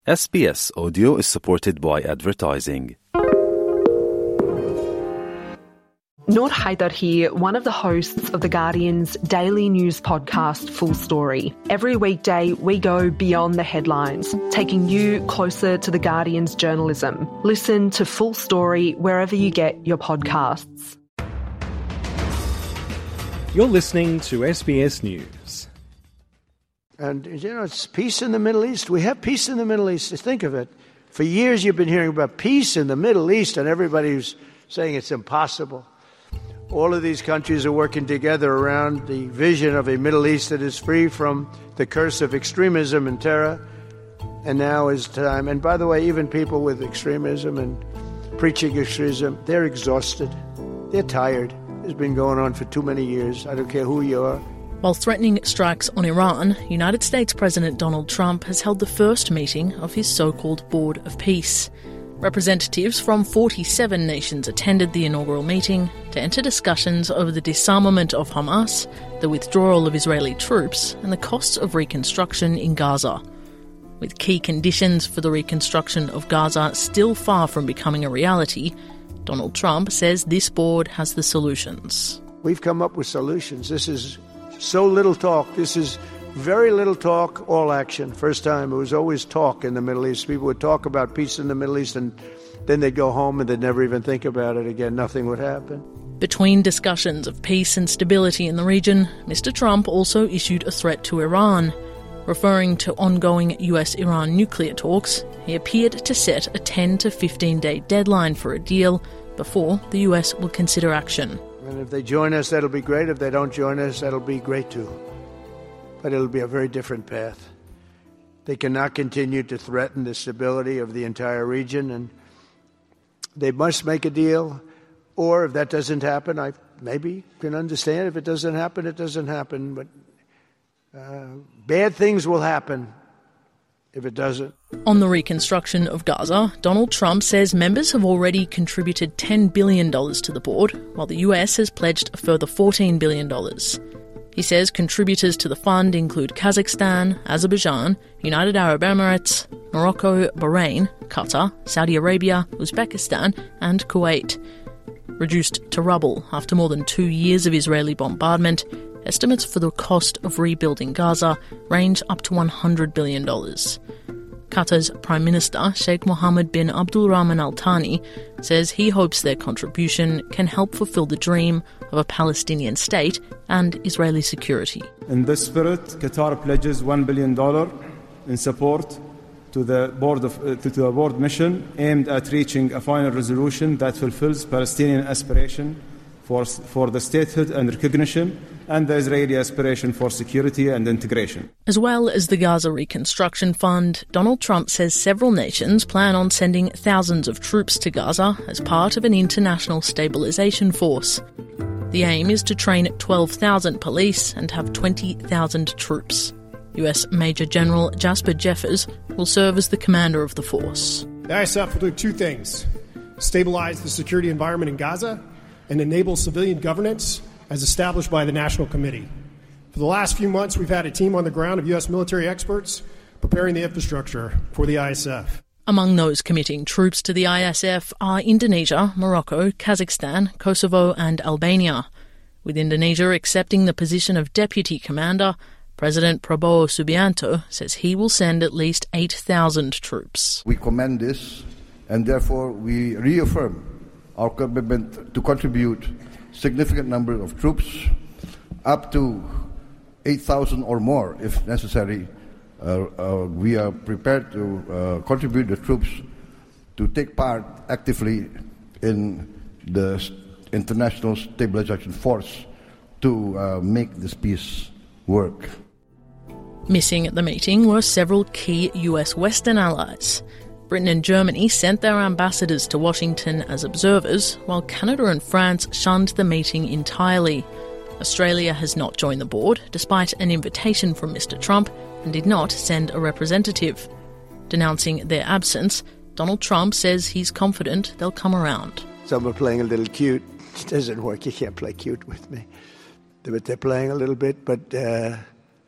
SBS Audio is supported by advertising. Noor Haider here, one of the hosts of The Guardian's daily news podcast, Full Story. Every weekday, we go beyond the headlines, taking you closer to The Guardian's journalism. Listen to Full Story wherever you get your podcasts. You're listening to SBS News. And, it's peace in the Middle East. We have peace in the Middle East. Think of it. For years you've been hearing about peace in the Middle East, and everybody's saying it's impossible. All of these countries are working together around the vision of a Middle East that is free from the curse of extremism and terror. And now is time. And by the way, even people with extremism and preaching extremism, they're exhausted. They're tired. It's been going on for too many years. I don't care who you are. While threatening strikes on Iran, United States President Donald Trump has held the first meeting of his so-called Board of Peace. Representatives from 47 nations attended the inaugural meeting to enter discussions over the disarmament of Hamas, the withdrawal of Israeli troops, and the costs of reconstruction in Gaza. With key conditions for the reconstruction of Gaza still far from becoming a reality, Donald Trump says this board has the solutions. We've come up with solutions. This is so little talk. This is very little talk, all action. First time, it was always talk in the Middle East. People would talk about peace in the Middle East and then they'd go home and they'd never even think about it again. Nothing would happen. Between discussions of peace and stability in the region, Mr. Trump also issued a threat to Iran. Referring to ongoing US-Iran nuclear talks, he appeared to set a 10 to 15-day deadline for a deal before the US will consider action. And if they join us, that'll be great. If they don't join us, that'll be great too. But it'll be a very different path. They cannot continue to threaten the stability of the entire region, and they must make a deal. Or if that doesn't happen, I maybe can understand. If it doesn't happen, it doesn't happen. But bad things will happen if it doesn't. On the reconstruction of Gaza, Donald Trump says members have already contributed $10 billion to the board, while the US has pledged a further $14 billion. He says contributors to the fund include Kazakhstan, Azerbaijan, United Arab Emirates, Morocco, Bahrain, Qatar, Saudi Arabia, Uzbekistan and Kuwait. Reduced to rubble after more than 2 years of Israeli bombardment, estimates for the cost of rebuilding Gaza range up to $100 billion. Qatar's Prime Minister, Sheikh Mohammed bin Abdulrahman Al Thani, says he hopes their contribution can help fulfill the dream of a Palestinian state and Israeli security. In this spirit, Qatar pledges $1 billion in support to the board mission aimed at reaching a final resolution that fulfills Palestinian aspiration for the statehood and recognition, and the Israeli aspiration for security and integration. As well as the Gaza Reconstruction Fund, Donald Trump says several nations plan on sending thousands of troops to Gaza as part of an international stabilization force. The aim is to train 12,000 police and have 20,000 troops. US Major General Jasper Jeffers will serve as the commander of the force. The ISF will do two things: stabilize the security environment in Gaza and enable civilian governance as established by the National Committee. For the last few months, we've had a team on the ground of U.S. military experts preparing the infrastructure for the ISF. Among those committing troops to the ISF are Indonesia, Morocco, Kazakhstan, Kosovo and Albania. With Indonesia accepting the position of deputy commander, President Prabowo Subianto says he will send at least 8,000 troops. We commend this, and therefore we reaffirm our commitment to contribute significant number of troops, up to 8,000 or more if necessary. We are prepared to contribute the troops to take part actively in the international stabilization force to make this peace work. Missing at the meeting were several key US Western allies. Britain and Germany sent their ambassadors to Washington as observers, while Canada and France shunned the meeting entirely. Australia has not joined the board, despite an invitation from Mr. Trump, and did not send a representative. Denouncing their absence, Donald Trump says he's confident they'll come around. Some are playing a little cute. It doesn't work. You can't play cute with me. But they're playing a little bit, but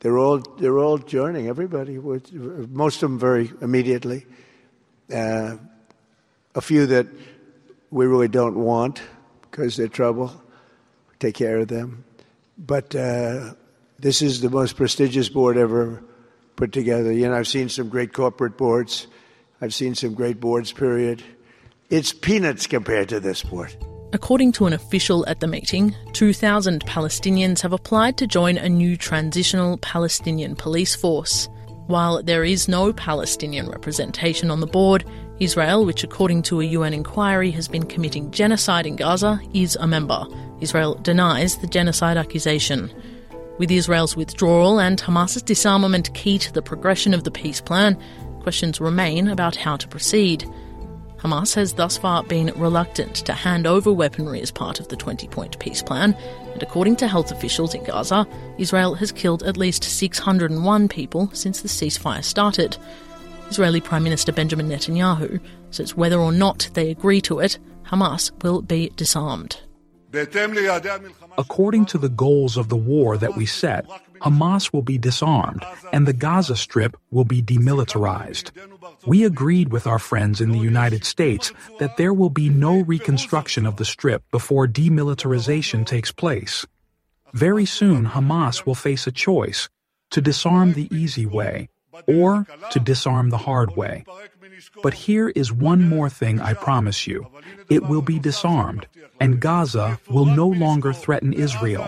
they're all joining. Everybody, most of them very immediately. A few that we really don't want because they're trouble. Take care of them. But this is the most prestigious board ever put together. I've seen some great corporate boards. I've seen some great boards, period. It's peanuts compared to this board. According to an official at the meeting, 2,000 Palestinians have applied to join a new transitional Palestinian police force. While there is no Palestinian representation on the board, Israel, which according to a UN inquiry has been committing genocide in Gaza, is a member. Israel denies the genocide accusation. With Israel's withdrawal and Hamas's disarmament key to the progression of the peace plan, questions remain about how to proceed. Hamas has thus far been reluctant to hand over weaponry as part of the 20-point peace plan, and according to health officials in Gaza, Israel has killed at least 601 people since the ceasefire started. Israeli Prime Minister Benjamin Netanyahu says whether or not they agree to it, Hamas will be disarmed. According to the goals of the war that we set, Hamas will be disarmed and the Gaza Strip will be demilitarized. We agreed with our friends in the United States that there will be no reconstruction of the Strip before demilitarization takes place. Very soon, Hamas will face a choice: to disarm the easy way or to disarm the hard way. But here is one more thing I promise you. It will be disarmed, and Gaza will no longer threaten Israel.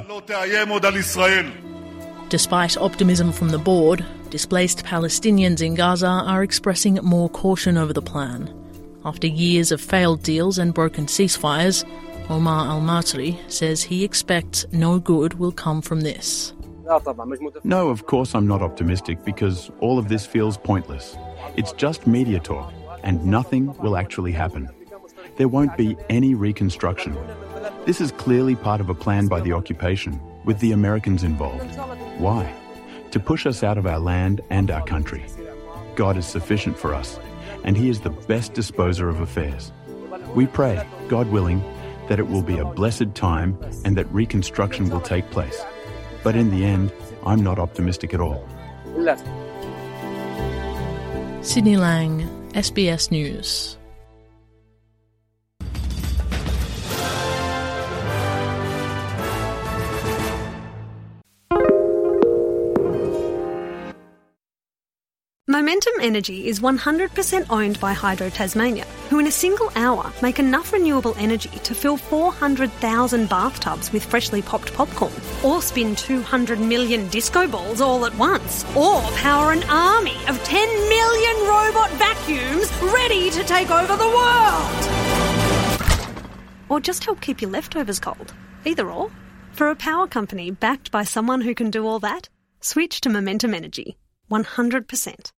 Despite optimism from the board, displaced Palestinians in Gaza are expressing more caution over the plan. After years of failed deals and broken ceasefires, Omar al-Matri says he expects no good will come from this. No, of course I'm not optimistic because all of this feels pointless. It's just media talk, and nothing will actually happen. There won't be any reconstruction. This is clearly part of a plan by the occupation, with the Americans involved. Why? To push us out of our land and our country. God is sufficient for us, and He is the best disposer of affairs. We pray, God willing, that it will be a blessed time and that reconstruction will take place. But in the end, I'm not optimistic at all. Sydney Lang, SBS News. Momentum Energy is 100% owned by Hydro Tasmania, who in a single hour make enough renewable energy to fill 400,000 bathtubs with freshly popped popcorn, or spin 200 million disco balls all at once, or power an army of 10 million robot vacuums ready to take over the world. Or just help keep your leftovers cold. Either or. For a power company backed by someone who can do all that, switch to Momentum Energy. 100%.